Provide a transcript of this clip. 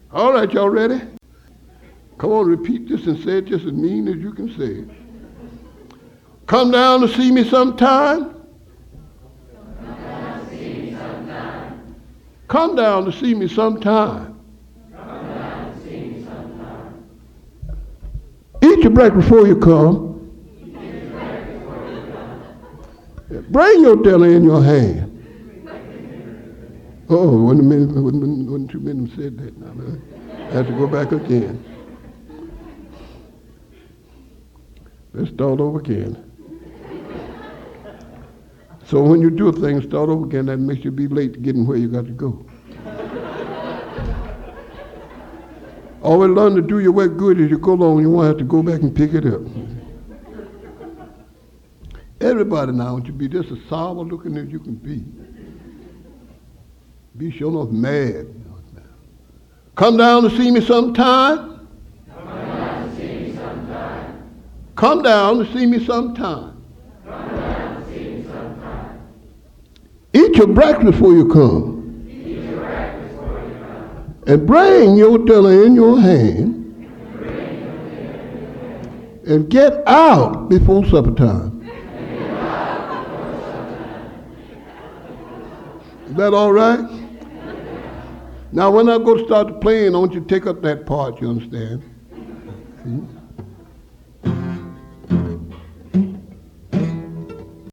All right, y'all ready? Come on, repeat this and say it just as mean as you can say it. Come down to see me sometime. Come down to see me sometime. Eat your breakfast before you come. Bring your dinner in your hand. Oh, wasn't too many said that now. I have to go back again. Let's start over again. So when you do a thing, start over again, that makes you be late to getting where you got to go. Always learn to do your work good as you go along. You won't have to go back and pick it up. Everybody now wants you to be just as sour looking as you can be. Be sure enough mad. Come down to see me sometime. Come down to see me sometime. Come down to see me sometime. Come down to see me sometime. Eat your breakfast before you come. Eat your breakfast before you come. And bring your dinner in your hand. And get out before supper time. Is that all right? Now, when I go to start the playing, I want you to take up that part, you understand? See?